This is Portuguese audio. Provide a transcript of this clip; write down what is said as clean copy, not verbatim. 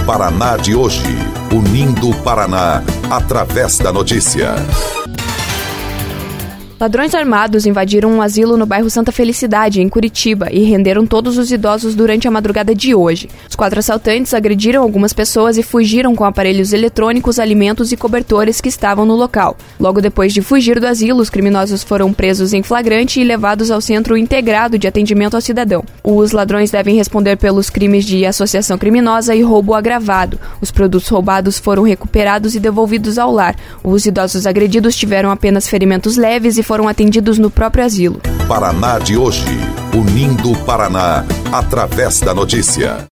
Paraná de hoje, unindo o Paraná através da notícia. Ladrões armados invadiram um asilo no bairro Santa Felicidade, em Curitiba, e renderam todos os idosos durante a madrugada de hoje. Os 4 assaltantes agrediram algumas pessoas e fugiram com aparelhos eletrônicos, alimentos e cobertores que estavam no local. Logo depois de fugir do asilo, os criminosos foram presos em flagrante e levados ao Centro Integrado de Atendimento ao Cidadão. Os ladrões devem responder pelos crimes de associação criminosa e roubo agravado. Os produtos roubados foram recuperados e devolvidos ao lar. Os idosos agredidos tiveram apenas ferimentos leves e foram atendidos no próprio asilo. Paraná de hoje, unindo o Paraná através da notícia.